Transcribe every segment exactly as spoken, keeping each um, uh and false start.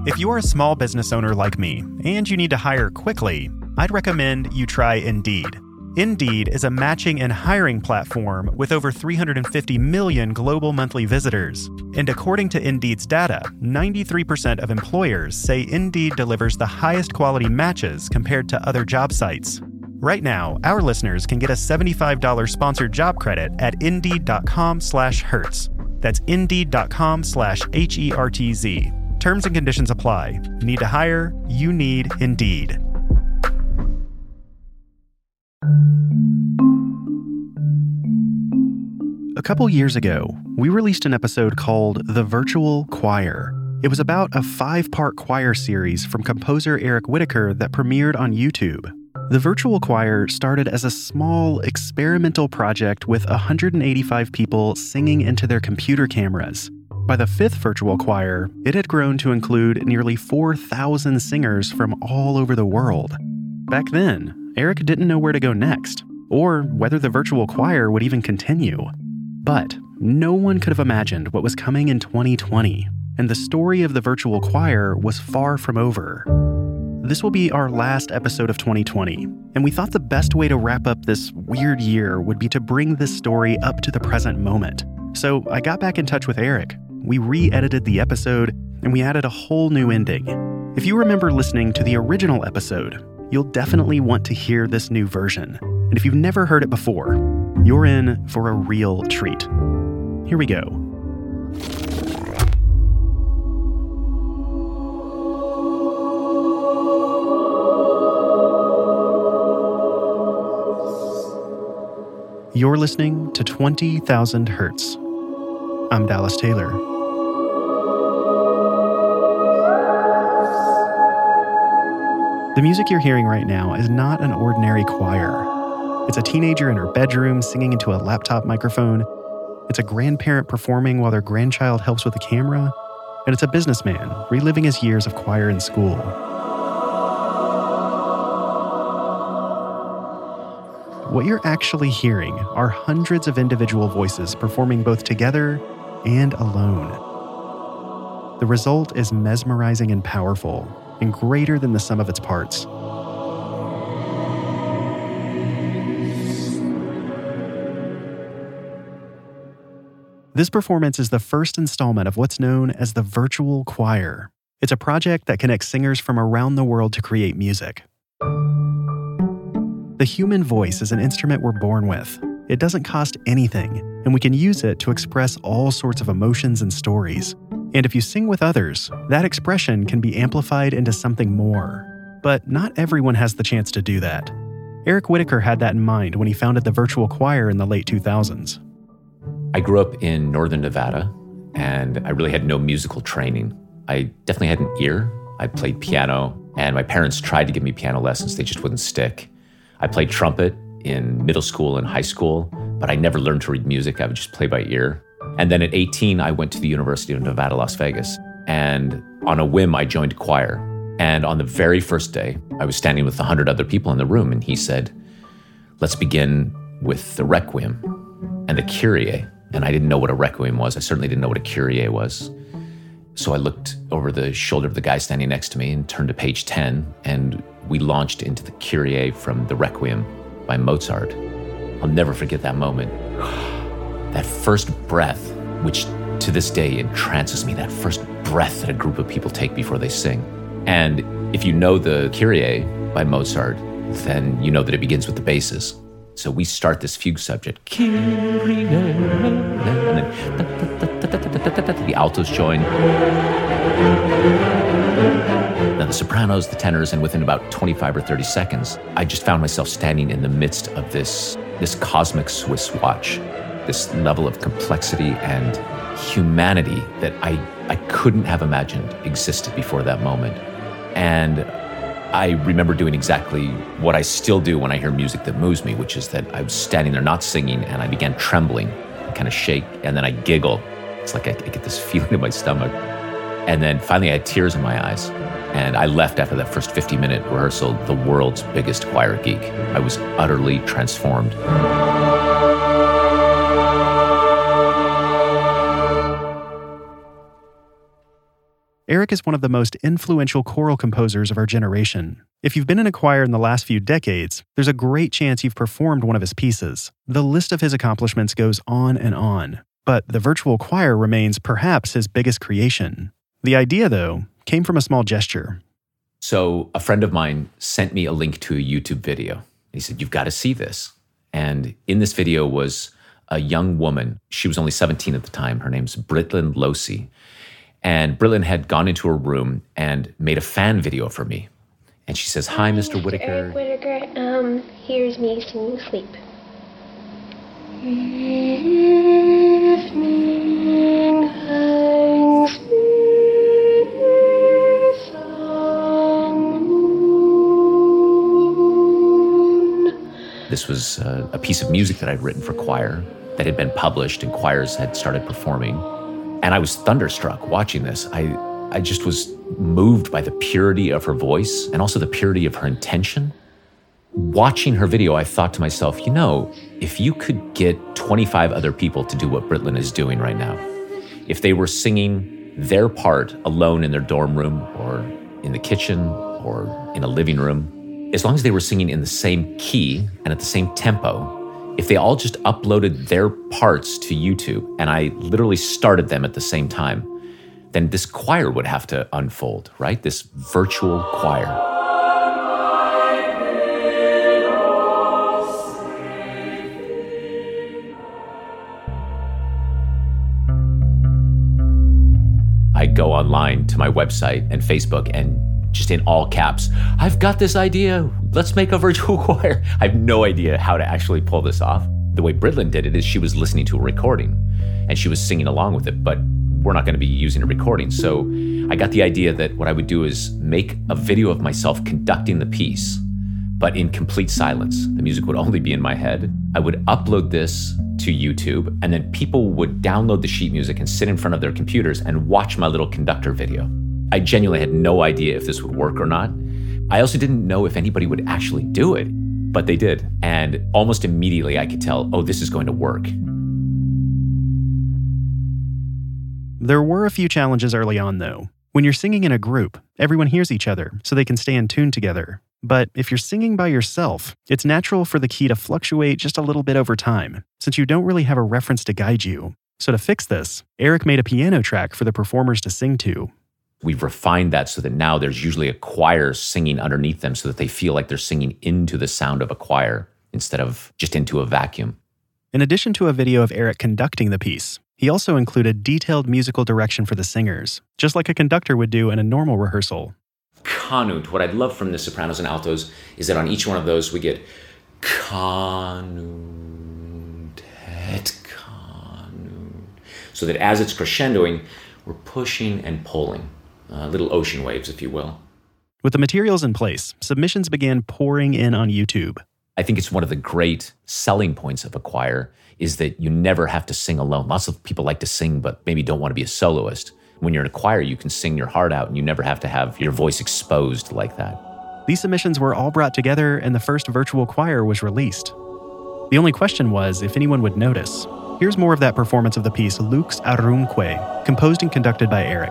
If you're a small business owner like me and you need to hire quickly, I'd recommend you try Indeed. Indeed is a matching and hiring platform with over three hundred fifty million global monthly visitors. And according to Indeed's data, ninety-three percent of employers say Indeed delivers the highest quality matches compared to other job sites. Right now, our listeners can get a seventy-five dollars sponsored job credit at Indeed.com slash Hertz. That's Indeed.com slash H E R T Z. Terms and conditions apply. Need to hire? You need Indeed. A couple years ago, we released an episode called The Virtual Choir. It was about a five-part choir series from composer Eric Whitacre that premiered on YouTube. The Virtual Choir started as a small, experimental project with one hundred eighty-five people singing into their computer cameras. By the fifth Virtual Choir, it had grown to include nearly four thousand singers from all over the world. Back then, Eric didn't know where to go next, or whether the Virtual Choir would even continue. But no one could have imagined what was coming in twenty twenty, and the story of the Virtual Choir was far from over. This will be our last episode of twenty twenty, and we thought the best way to wrap up this weird year would be to bring this story up to the present moment. So I got back in touch with Eric. We re-edited the episode, and we added a whole new ending. If you remember listening to the original episode, you'll definitely want to hear this new version. And if you've never heard it before, you're in for a real treat. Here we go. You're listening to twenty thousand Hertz. I'm Dallas Taylor. The music you're hearing right now is not an ordinary choir. It's a teenager in her bedroom singing into a laptop microphone. It's a grandparent performing while their grandchild helps with the camera. And it's a businessman reliving his years of choir in school. What you're actually hearing are hundreds of individual voices performing both together and alone. The result is mesmerizing and powerful, and greater than the sum of its parts. This performance is the first installment of what's known as the Virtual Choir. It's a project that connects singers from around the world to create music. The human voice is an instrument we're born with. It doesn't cost anything, and we can use it to express all sorts of emotions and stories. And if you sing with others, that expression can be amplified into something more. But not everyone has the chance to do that. Eric Whitacre had that in mind when he founded the Virtual Choir in the late two thousands. I grew up in northern Nevada, and I really had no musical training. I definitely had an ear. I played piano, and my parents tried to give me piano lessons. They just wouldn't stick. I played trumpet in middle school and high school, but I never learned to read music. I would just play by ear. And then at eighteen, I went to the University of Nevada, Las Vegas. And on a whim, I joined choir. And on the very first day, I was standing with a hundred other people in the room, and he said, let's begin with the Requiem and the Kyrie. And I didn't know what a Requiem was. I certainly didn't know what a Kyrie was. So I looked over the shoulder of the guy standing next to me and turned to page ten, and we launched into the Kyrie from the Requiem by Mozart. I'll never forget that moment. That first breath, which to this day entrances me, that first breath that a group of people take before they sing. And if you know the Kyrie by Mozart, then you know that it begins with the basses. So we start this fugue subject, Kyrie, and then the altos join, then the sopranos, the tenors, and within about twenty-five or thirty seconds, I just found myself standing in the midst of this, this cosmic Swiss watch, this level of complexity and humanity that I, I couldn't have imagined existed before that moment. And I remember doing exactly what I still do when I hear music that moves me, which is that I was standing there not singing, and I began trembling, kind of shake, and then I giggle. It's like I, I get this feeling in my stomach. And then finally I had tears in my eyes, and I left after that first fifty-minute rehearsal the world's biggest choir geek. I was utterly transformed. Eric is one of the most influential choral composers of our generation. If you've been in a choir in the last few decades, there's a great chance you've performed one of his pieces. The list of his accomplishments goes on and on, but the virtual choir remains perhaps his biggest creation. The idea, though, came from a small gesture. So a friend of mine sent me a link to a YouTube video. He said, "You've got to see this." And in this video was a young woman. She was only seventeen at the time. Her name's Britlin Losey. And Britlin had gone into her room and made a fan video for me. And she says, "Hi, Mister Whitaker." Eric Whitaker, um, here's me singing Sleep. Evening hangs beneath the moon. This was uh, a piece of music that I'd written for choir that had been published and choirs had started performing. And I was thunderstruck watching this. I, I just was moved by the purity of her voice and also the purity of her intention. Watching her video, I thought to myself, you know, if you could get twenty-five other people to do what Britlin is doing right now, if they were singing their part alone in their dorm room or in the kitchen or in a living room, as long as they were singing in the same key and at the same tempo, if they all just uploaded their parts to YouTube and I literally started them at the same time, then this choir would have to unfold, right? This virtual choir. I go online to my website and Facebook and just in all caps, "I've got this idea. Let's make a virtual choir." I have no idea how to actually pull this off. The way Britlin did it is she was listening to a recording and she was singing along with it, but we're not going to be using a recording. So I got the idea that what I would do is make a video of myself conducting the piece, but in complete silence. The music would only be in my head. I would upload this to YouTube, and then people would download the sheet music and sit in front of their computers and watch my little conductor video. I genuinely had no idea if this would work or not. I also didn't know if anybody would actually do it, but they did. And almost immediately I could tell, oh, this is going to work. There were a few challenges early on, though. When you're singing in a group, everyone hears each other, so they can stay in tune together. But if you're singing by yourself, it's natural for the key to fluctuate just a little bit over time, since you don't really have a reference to guide you. So to fix this, Eric made a piano track for the performers to sing to. We've refined that so that now there's usually a choir singing underneath them so that they feel like they're singing into the sound of a choir instead of just into a vacuum. In addition to a video of Eric conducting the piece, he also included detailed musical direction for the singers, just like a conductor would do in a normal rehearsal. Kanut, what I'd love from the sopranos and altos is that on each one of those we get kanut, et kanut, so that as it's crescendoing, we're pushing and pulling. Uh, little ocean waves, if you will. With the materials in place, submissions began pouring in on YouTube. I think it's one of the great selling points of a choir is that you never have to sing alone. Lots of people like to sing, but maybe don't want to be a soloist. When you're in a choir, you can sing your heart out and you never have to have your voice exposed like that. These submissions were all brought together and the first virtual choir was released. The only question was if anyone would notice. Here's more of that performance of the piece Lux Arrumque, composed and conducted by Eric.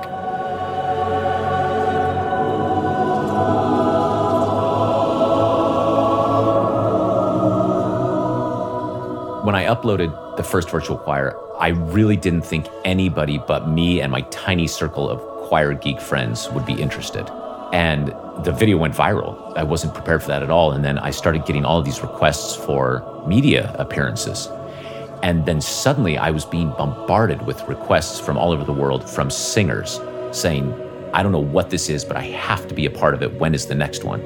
When I uploaded the first virtual choir, I really didn't think anybody but me and my tiny circle of choir geek friends would be interested. And the video went viral. I wasn't prepared for that at all. And then I started getting all of these requests for media appearances. And then suddenly I was being bombarded with requests from all over the world from singers saying, I don't know what this is, but I have to be a part of it. When is the next one?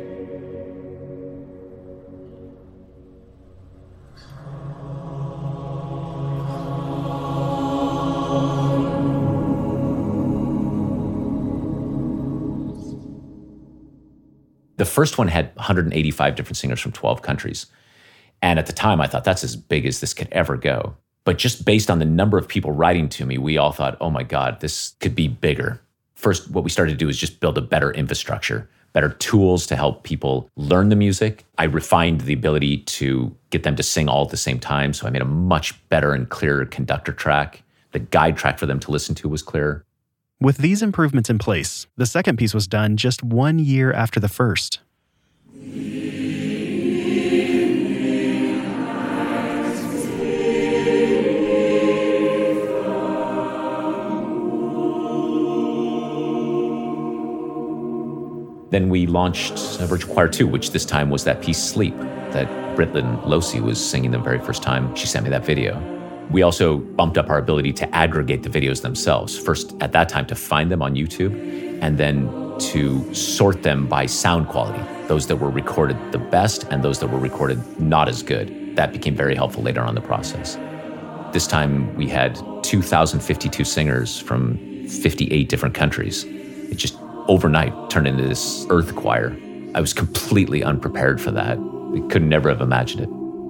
The first one had one hundred eighty-five different singers from twelve countries. And at the time, I thought that's as big as this could ever go. But just based on the number of people writing to me, we all thought, oh my God, this could be bigger. First, what we started to do is just build a better infrastructure, better tools to help people learn the music. I refined the ability to get them to sing all at the same time. So I made a much better and clearer conductor track. The guide track for them to listen to was clearer. With these improvements in place, the second piece was done just one year after the first. Then we launched Virtual Choir two, which this time was that piece Sleep that Britlin Losi was singing the very first time she sent me that video. We also bumped up our ability to aggregate the videos themselves. First, at that time, to find them on YouTube, and then to sort them by sound quality, those that were recorded the best and those that were recorded not as good. That became very helpful later on in the process. This time, we had two thousand fifty-two singers from fifty-eight different countries. It just overnight turned into this earth choir. I was completely unprepared for that. I could never have imagined it.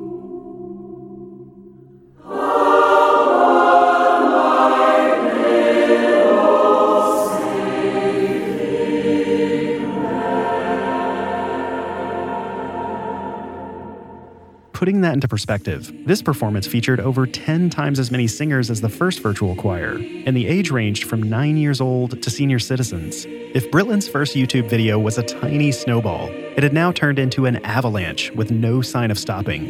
Putting that into perspective, this performance featured over ten times as many singers as the first virtual choir, and the age ranged from nine years old to senior citizens. If Britlin's first YouTube video was a tiny snowball, it had now turned into an avalanche with no sign of stopping.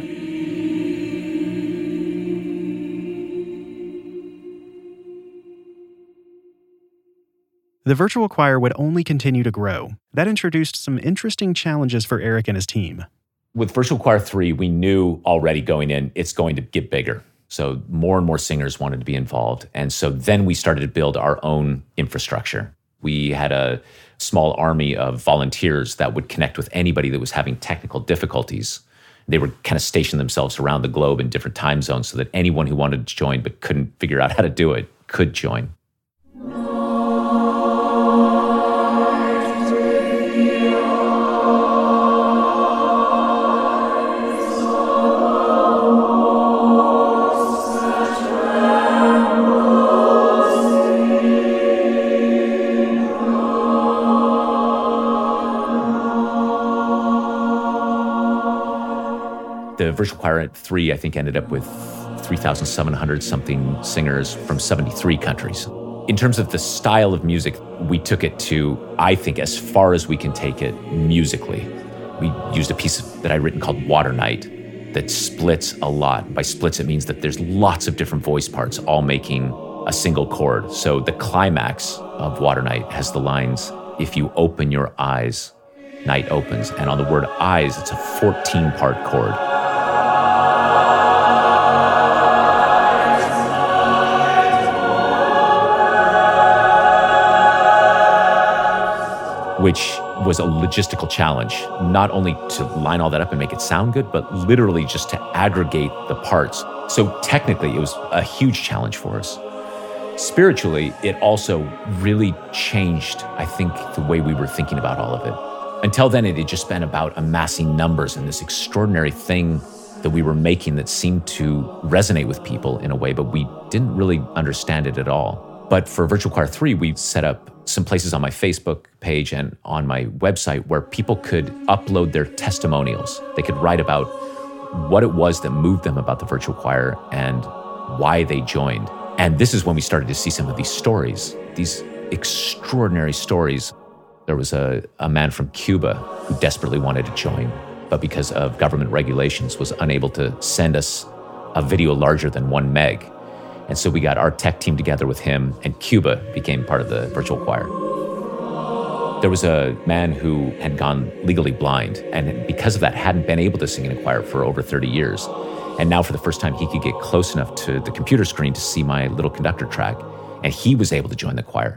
The virtual choir would only continue to grow. That introduced some interesting challenges for Eric and his team. With Virtual Choir three, we knew already going in, it's going to get bigger. So more and more singers wanted to be involved. And so then we started to build our own infrastructure. We had a small army of volunteers that would connect with anybody that was having technical difficulties. They would kind of station themselves around the globe in different time zones so that anyone who wanted to join but couldn't figure out how to do it could join. The Virtual Choir at three, I think, ended up with three thousand seven hundred something singers from seventy-three countries. In terms of the style of music, we took it to, I think, as far as we can take it musically. We used a piece that I'd written called Water Night that splits a lot. By splits, it means that there's lots of different voice parts all making a single chord. So the climax of Water Night has the lines, "If you open your eyes, night opens." And on the word eyes, it's a fourteen-part chord. Which was a logistical challenge, not only to line all that up and make it sound good, but literally just to aggregate the parts. So technically, it was a huge challenge for us. Spiritually, it also really changed, I think, the way we were thinking about all of it. Until then, it had just been about amassing numbers and this extraordinary thing that we were making that seemed to resonate with people in a way, but we didn't really understand it at all. But for Virtual Choir three, we set up some places on my Facebook page and on my website where people could upload their testimonials. They could write about what it was that moved them about the virtual choir and why they joined. And this is when we started to see some of these stories, these extraordinary stories. There was a, a man from Cuba who desperately wanted to join, but because of government regulations was unable to send us a video larger than one meg. And so we got our tech team together with him, and Cuba became part of the virtual choir. There was a man who had gone legally blind, and because of that, hadn't been able to sing in a choir for over thirty years. And now for the first time, he could get close enough to the computer screen to see my little conductor track, and he was able to join the choir.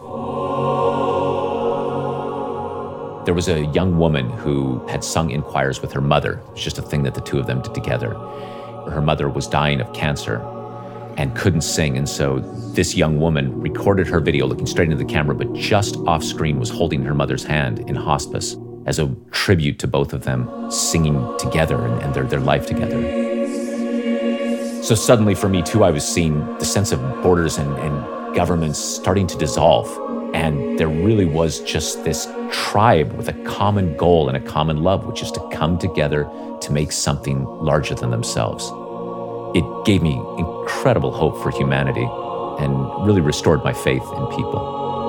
There was a young woman who had sung in choirs with her mother. It was just a thing that the two of them did together. Her mother was dying of cancer and couldn't sing, and so this young woman recorded her video looking straight into the camera, but just off screen was holding her mother's hand in hospice as a tribute to both of them singing together and, and their, their life together. So suddenly for me too, I was seeing the sense of borders and, and governments starting to dissolve, and there really was just this tribe with a common goal and a common love, which is to come together to make something larger than themselves. It gave me incredible hope for humanity and really restored my faith in people.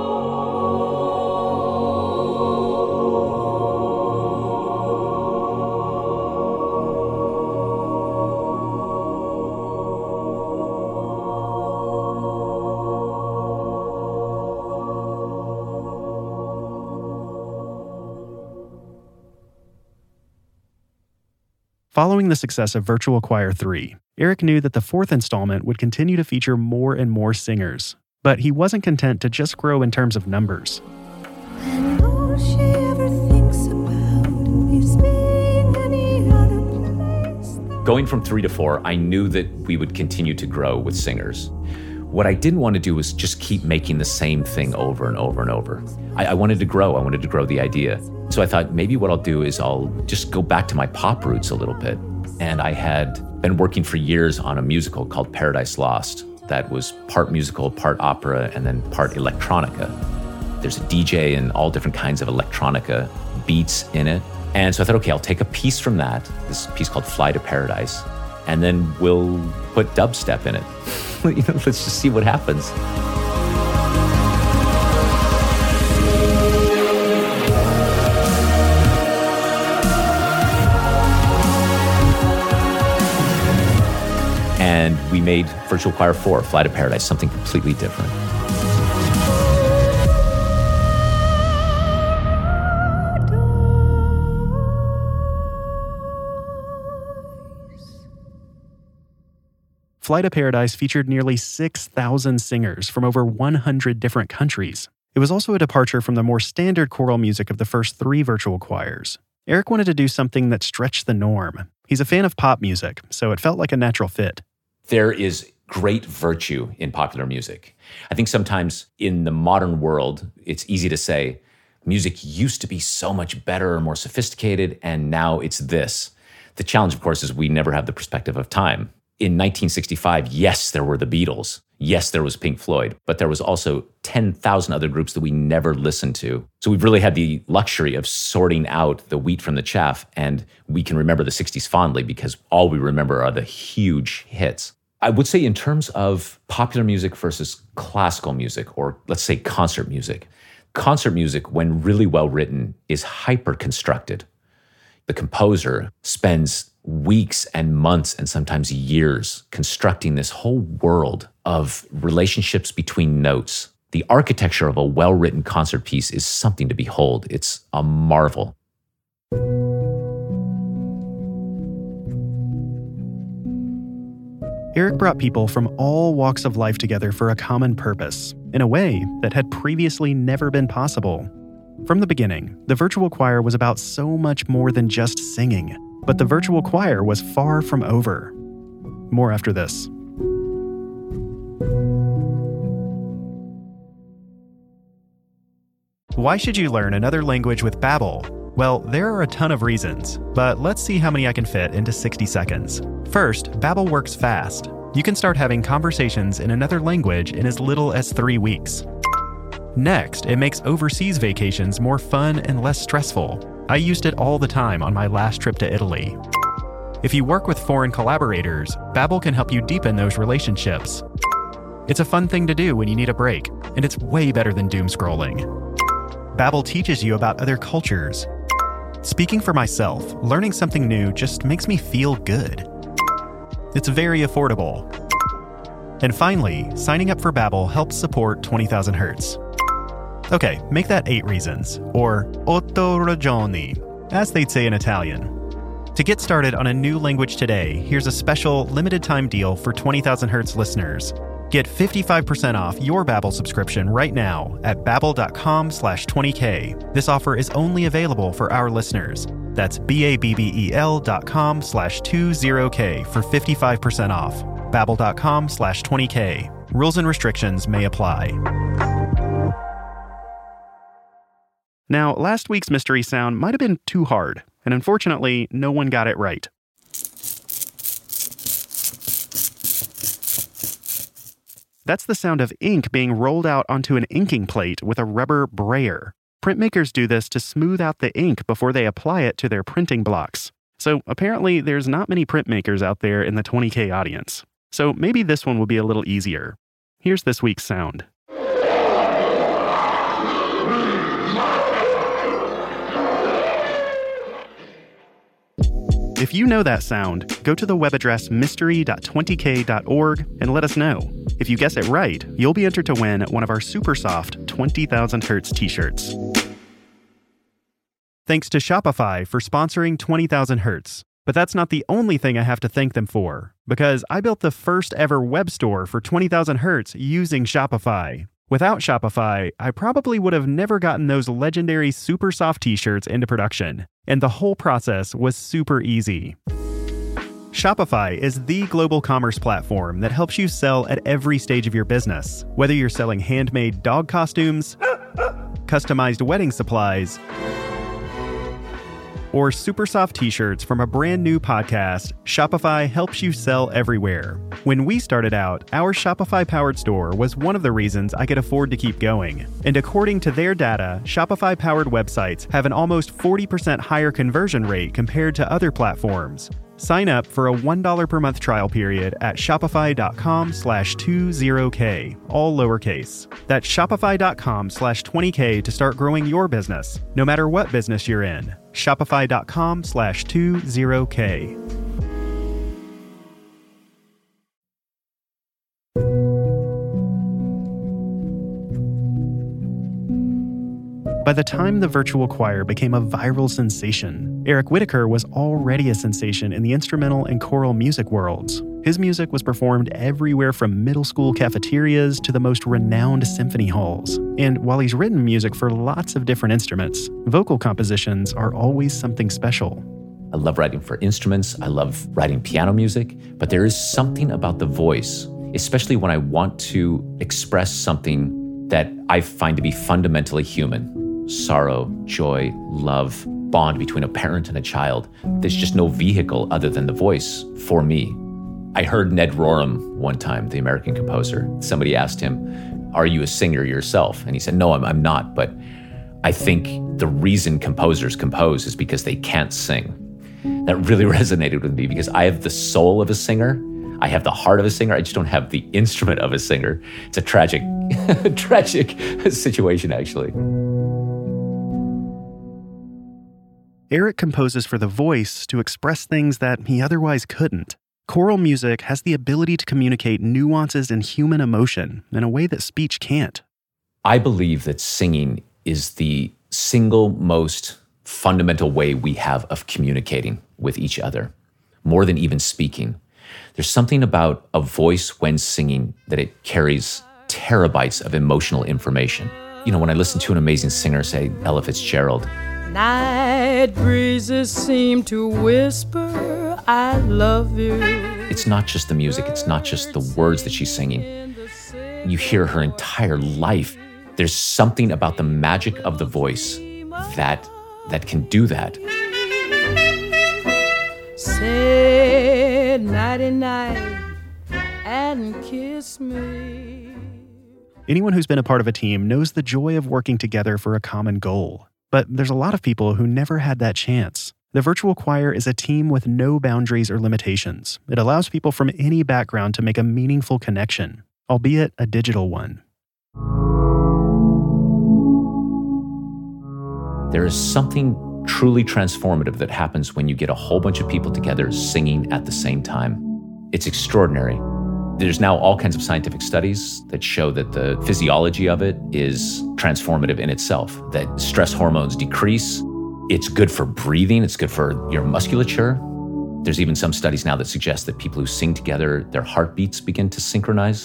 Following the success of Virtual Choir three, Eric knew that the fourth installment would continue to feature more and more singers. But he wasn't content to just grow in terms of numbers. And all she ever thinks about is being any other place. Going from three to four, I knew that we would continue to grow with singers. What I didn't want to do was just keep making the same thing over and over and over. I, I wanted to grow. I wanted to grow the idea. So I thought maybe what I'll do is I'll just go back to my pop roots a little bit. And I had been working for years on a musical called Paradise Lost that was part musical, part opera, and then part electronica. There's a D J and all different kinds of electronica beats in it. And so I thought, okay, I'll take a piece from that, this piece called Fly to Paradise, and then we'll put dubstep in it. You know, let's just see what happens. And we made Virtual Choir four, Fly to Paradise, something completely different. Fly to Paradise featured nearly six thousand singers from over one hundred different countries. It was also a departure from the more standard choral music of the first three virtual choirs. Eric wanted to do something that stretched the norm. He's a fan of pop music, so it felt like a natural fit. There is great virtue in popular music. I think sometimes in the modern world, it's easy to say, music used to be so much better or more sophisticated, and now it's this. The challenge, of course, is we never have the perspective of time. In nineteen sixty-five, yes, there were the Beatles. Yes, there was Pink Floyd, but there was also ten thousand other groups that we never listened to. So we've really had the luxury of sorting out the wheat from the chaff, and we can remember the sixties fondly because all we remember are the huge hits. I would say in terms of popular music versus classical music, or let's say concert music, concert music, when really well written, is hyper-constructed. The composer spends weeks and months and sometimes years constructing this whole world of relationships between notes. The architecture of a well-written concert piece is something to behold. It's a marvel. Eric brought people from all walks of life together for a common purpose, in a way that had previously never been possible. From the beginning, the virtual choir was about so much more than just singing, but the virtual choir was far from over. More after this. Why should you learn another language with Babbel? Well, there are a ton of reasons, but let's see how many I can fit into sixty seconds. First, Babbel works fast. You can start having conversations in another language in as little as three weeks. Next, it makes overseas vacations more fun and less stressful. I used it all the time on my last trip to Italy. If you work with foreign collaborators, Babbel can help you deepen those relationships. It's a fun thing to do when you need a break, and it's way better than doom scrolling. Babbel teaches you about other cultures. Speaking for myself, learning something new just makes me feel good. It's very affordable. And finally, signing up for Babbel helps support twenty thousand hertz. Okay, make that eight reasons, or otto ragioni, as they'd say in Italian. To get started on a new language today, here's a special limited time deal for twenty thousand hertz listeners. Get fifty-five percent off your Babbel subscription right now at babbel.com slash 20k. This offer is only available for our listeners. That's B-A-B-B-E-L dot com slash 20k for fifty-five percent off. Babbel.com slash 20k. Rules and restrictions may apply. Now, last week's mystery sound might have been too hard, and unfortunately, no one got it right. That's the sound of ink being rolled out onto an inking plate with a rubber brayer. Printmakers do this to smooth out the ink before they apply it to their printing blocks. So apparently there's not many printmakers out there in the twenty K audience. So maybe this one will be a little easier. Here's this week's sound. If you know that sound, go to the web address mystery dot twenty k dot org and let us know. If you guess it right, you'll be entered to win one of our super soft twenty thousand hertz t-shirts. Thanks to Shopify for sponsoring twenty thousand hertz. But that's not the only thing I have to thank them for, because I built the first ever web store for twenty thousand hertz using Shopify. Without Shopify, I probably would have never gotten those legendary super soft t-shirts into production, and the whole process was super easy. Shopify is the global commerce platform that helps you sell at every stage of your business, whether you're selling handmade dog costumes, customized wedding supplies, or super soft t-shirts from a brand new podcast. Shopify helps you sell everywhere. When we started out, our Shopify-powered store was one of the reasons I could afford to keep going. And according to their data, Shopify-powered websites have an almost forty percent higher conversion rate compared to other platforms. Sign up for a one dollar per month trial period at shopify.com slash 20k, all lowercase. That's shopify.com slash 20k to start growing your business, no matter what business you're in. Shopify.com slash 20k. By the time the virtual choir became a viral sensation, Eric Whitacre was already a sensation in the instrumental and choral music worlds. His music was performed everywhere from middle school cafeterias to the most renowned symphony halls. And while he's written music for lots of different instruments, vocal compositions are always something special. I love writing for instruments. I love writing piano music, but there is something about the voice, especially when I want to express something that I find to be fundamentally human. Sorrow, joy, love, bond between a parent and a child. There's just no vehicle other than the voice for me. I heard Ned Rorem one time, the American composer. Somebody asked him, "Are you a singer yourself?" And he said, "No, I'm, I'm not, but I think the reason composers compose is because they can't sing." That really resonated with me because I have the soul of a singer. I have the heart of a singer. I just don't have the instrument of a singer. It's a tragic, tragic situation, actually. Eric composes for the voice to express things that he otherwise couldn't. Choral music has the ability to communicate nuances and human emotion in a way that speech can't. I believe that singing is the single most fundamental way we have of communicating with each other, more than even speaking. There's something about a voice when singing that it carries terabytes of emotional information. You know, when I listen to an amazing singer, say Ella Fitzgerald, night breezes seem to whisper, I love you. It's not just the music, it's not just the words that she's singing. You hear her entire life. There's something about the magic of the voice that that can do that. Say nighty-night and kiss me. Anyone who's been a part of a team knows the joy of working together for a common goal. But there's a lot of people who never had that chance. The virtual choir is a team with no boundaries or limitations. It allows people from any background to make a meaningful connection, albeit a digital one. There is something truly transformative that happens when you get a whole bunch of people together singing at the same time. It's extraordinary. There's now all kinds of scientific studies that show that the physiology of it is transformative in itself, that stress hormones decrease. It's good for breathing. It's good for your musculature. There's even some studies now that suggest that people who sing together, their heartbeats begin to synchronize.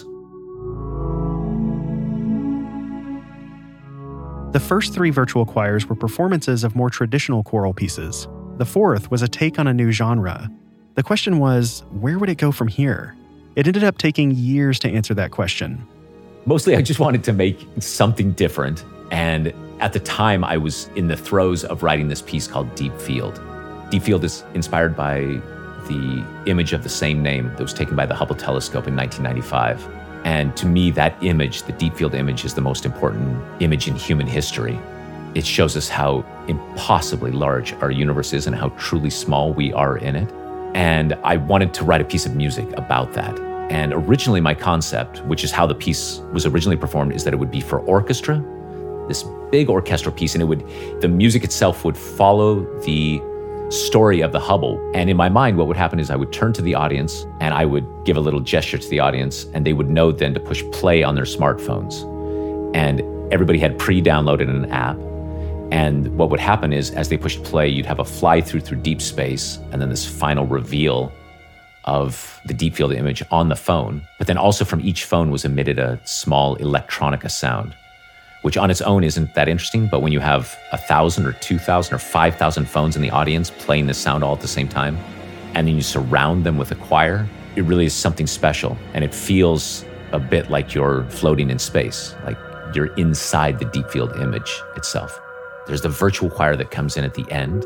The first three virtual choirs were performances of more traditional choral pieces. The fourth was a take on a new genre. The question was, where would it go from here? It ended up taking years to answer that question. Mostly I just wanted to make something different. And at the time, I was in the throes of writing this piece called Deep Field. Deep Field is inspired by the image of the same name that was taken by the Hubble telescope in nineteen ninety-five. And to me, that image, the Deep Field image, is the most important image in human history. It shows us how impossibly large our universe is and how truly small we are in it. And I wanted to write a piece of music about that. And originally my concept, which is how the piece was originally performed, is that it would be for orchestra, this big orchestral piece, and it would, the music itself would follow the story of the Hubble. And in my mind, what would happen is I would turn to the audience and I would give a little gesture to the audience, and they would know then to push play on their smartphones. And everybody had pre-downloaded an app. And what would happen is, as they pushed play, you'd have a fly through through deep space, and then this final reveal of the deep field image on the phone. But then also from each phone was emitted a small electronica sound, which on its own isn't that interesting. But when you have a thousand or two thousand or five thousand phones in the audience playing this sound all at the same time, and then you surround them with a choir, it really is something special. And it feels a bit like you're floating in space, like you're inside the deep field image itself. There's the virtual choir that comes in at the end.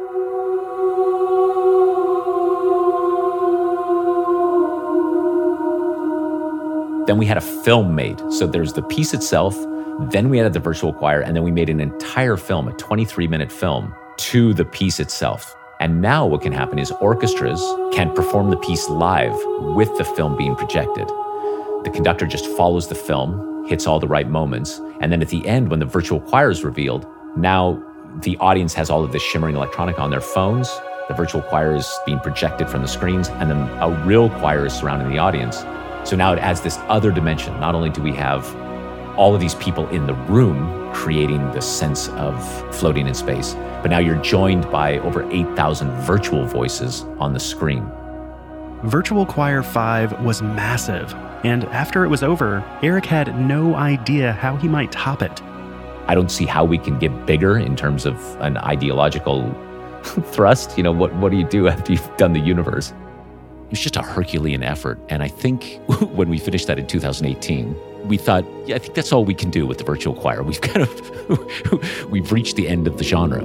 Then we had a film made. So there's the piece itself, then we added the virtual choir, and then we made an entire film, a twenty-three minute film, to the piece itself. And now what can happen is orchestras can perform the piece live with the film being projected. The conductor just follows the film, hits all the right moments, and then at the end, when the virtual choir is revealed, now the audience has all of this shimmering electronic on their phones. The virtual choir is being projected from the screens, and then a real choir is surrounding the audience. So now it adds this other dimension. Not only do we have all of these people in the room creating the sense of floating in space, but now you're joined by over eight thousand virtual voices on the screen. Virtual Choir five was massive, and after it was over, Eric had no idea how he might top it. I don't see how we can get bigger in terms of an ideological thrust. You know, what, what do you do after you've done the universe? It was just a Herculean effort. And I think when we finished that in two thousand eighteen, we thought, yeah, I think that's all we can do with the virtual choir. We've kind of, we've reached the end of the genre.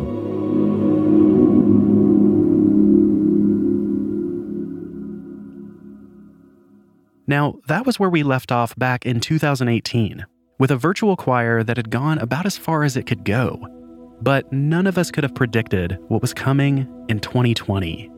Now, that was where we left off back in two thousand eighteen, with a virtual choir that had gone about as far as it could go. But none of us could have predicted what was coming in twenty twenty.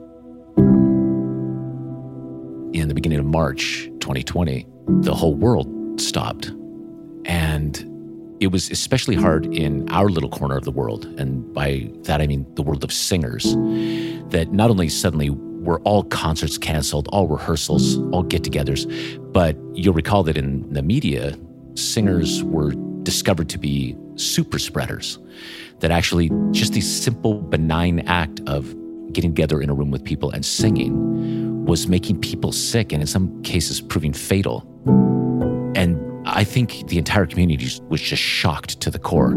In the beginning of March twenty twenty, the whole world stopped. And it was especially hard in our little corner of the world. And by that, I mean the world of singers, that not only suddenly were all concerts canceled, all rehearsals, all get-togethers, but you'll recall that in the media, singers were discovered to be super spreaders, that actually just the simple benign act of getting together in a room with people and singing was making people sick, and in some cases proving fatal. And I think the entire community was just shocked to the core.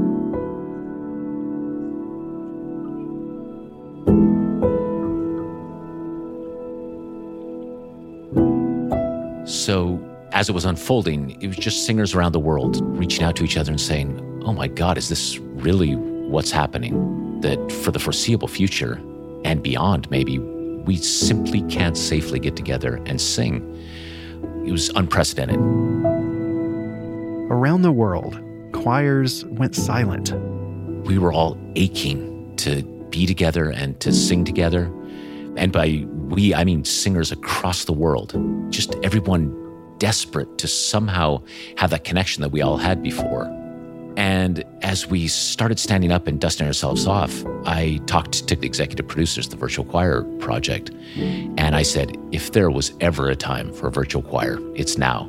So as it was unfolding, it was just singers around the world reaching out to each other and saying, oh my God, is this really what's happening? That for the foreseeable future and beyond, maybe, we simply can't safely get together and sing. It was unprecedented. Around the world, choirs went silent. We were all aching to be together and to sing together. And by we, I mean singers across the world. Just everyone desperate to somehow have that connection that we all had before. And as we started standing up and dusting ourselves off, I talked to the executive producers of the Virtual Choir project, and I said, if there was ever a time for a virtual choir, it's now.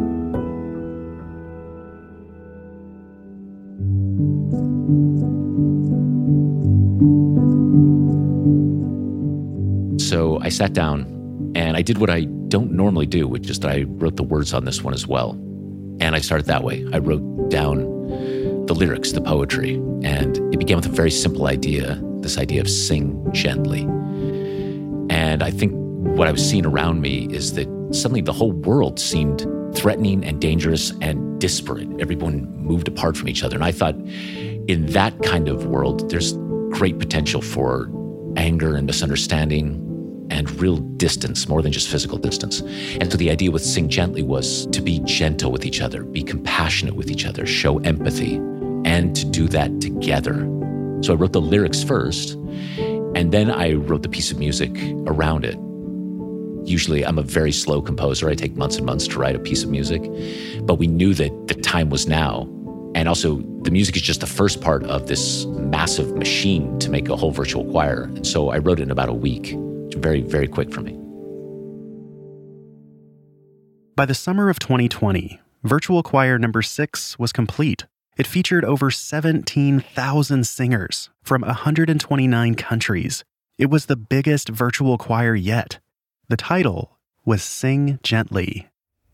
So I sat down and I did what I don't normally do, which is that I wrote the words on this one as well. And I started that way. I wrote down the lyrics, the poetry, and it began with a very simple idea, this idea of sing gently. And I think what I was seeing around me is that suddenly the whole world seemed threatening and dangerous and disparate. Everyone moved apart from each other. And I thought, in that kind of world, there's great potential for anger and misunderstanding and real distance, more than just physical distance. And so the idea with Sing Gently was to be gentle with each other, be compassionate with each other, show empathy, and to do that together. So I wrote the lyrics first, and then I wrote the piece of music around it. Usually I'm a very slow composer. I take months and months to write a piece of music, but we knew that the time was now. And also the music is just the first part of this massive machine to make a whole virtual choir. And so I wrote it in about a week. Very, very quick for me. By the summer of twenty twenty, Virtual Choir number six was complete, It featured over seventeen thousand singers from one hundred twenty-nine countries. It was the biggest virtual choir yet. The title was Sing Gently.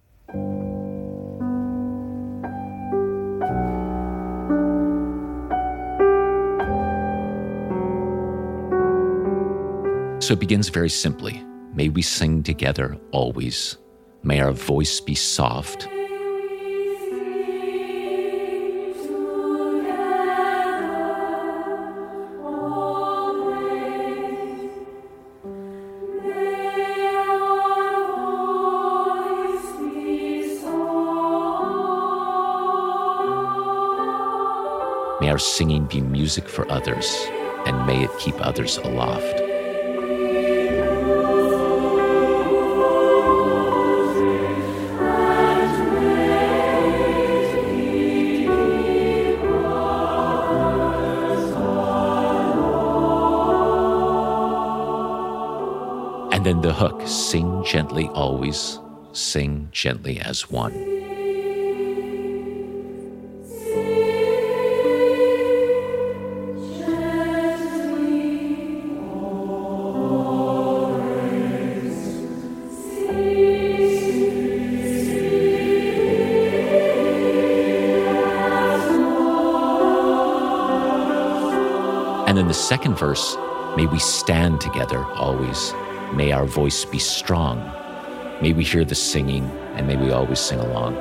So it begins very simply. May we sing together always. May our voice be soft. May our singing be music for others, and may it keep others aloft. And then the hook, sing gently always, sing gently as one. And then the second verse, may we stand together always. May our voice be strong. May we hear the singing, and may we always sing along.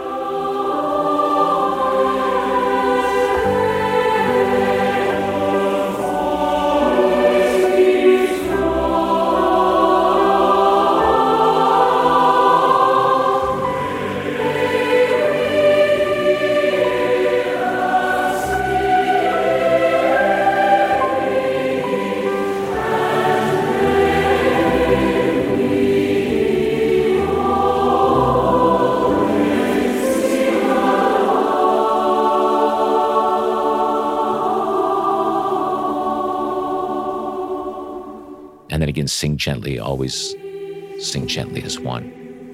And then again, sing gently, always sing gently as one.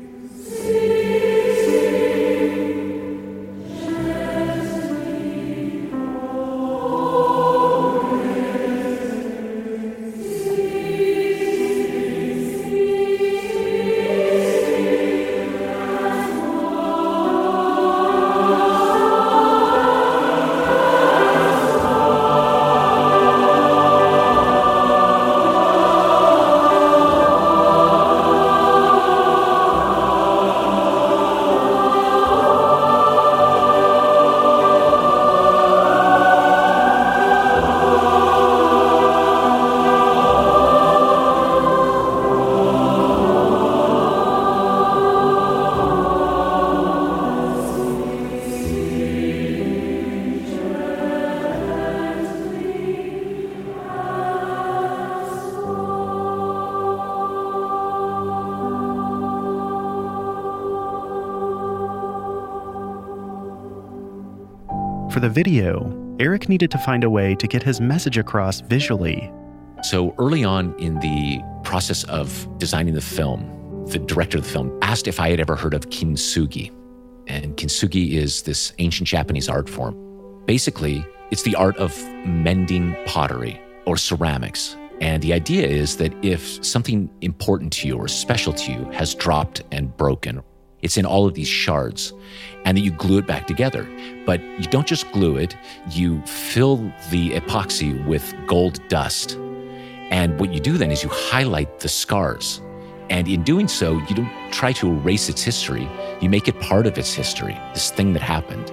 For the video, Eric needed to find a way to get his message across visually. So early on in the process of designing the film, the director of the film asked if I had ever heard of kintsugi. And kintsugi is this ancient Japanese art form. Basically, it's the art of mending pottery or ceramics. And the idea is that if something important to you or special to you has dropped and broken, it's in all of these shards, and that you glue it back together. But you don't just glue it, you fill the epoxy with gold dust. And what you do then is you highlight the scars. And in doing so, you don't try to erase its history, you make it part of its history, this thing that happened.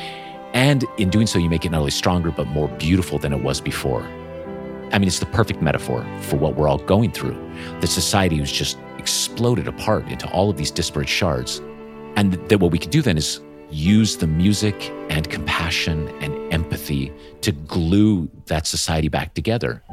And in doing so, you make it not only stronger, but more beautiful than it was before. I mean, it's the perfect metaphor for what we're all going through. The society was just exploded apart into all of these disparate shards. And that what we could do then is use the music and compassion and empathy to glue that society back together.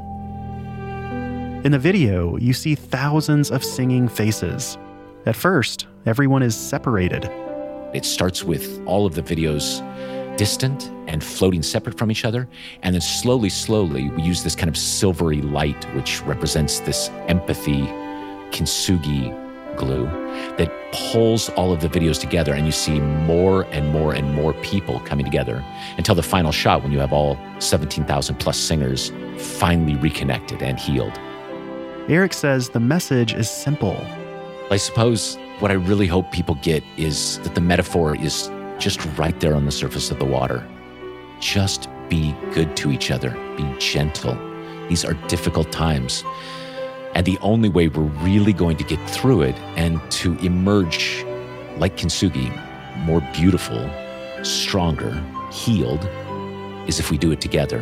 In the video, you see thousands of singing faces. At first, everyone is separated. It starts with all of the videos distant and floating separate from each other. And then slowly, slowly, we use this kind of silvery light, which represents this empathy, kintsugi glue that pulls all of the videos together, and you see more and more and more people coming together until the final shot when you have all seventeen thousand plus singers finally reconnected and healed. Eric says the message is simple. I suppose what I really hope people get is that the metaphor is just right there on the surface of the water. Just be good to each other. Be gentle. These are difficult times. And the only way we're really going to get through it and to emerge like Kintsugi, more beautiful, stronger, healed, is if we do it together.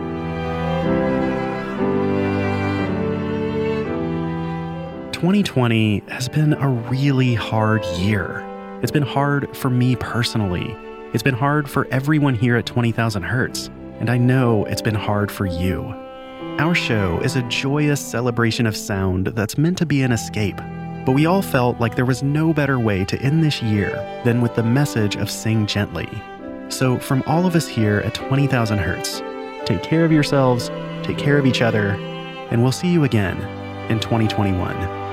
twenty twenty has been a really hard year. It's been hard for me personally. It's been hard for everyone here at twenty thousand Hertz, and I know it's been hard for you. Our show is a joyous celebration of sound that's meant to be an escape, but we all felt like there was no better way to end this year than with the message of Sing Gently. So from all of us here at twenty thousand Hertz, take care of yourselves, take care of each other, and we'll see you again in twenty twenty-one.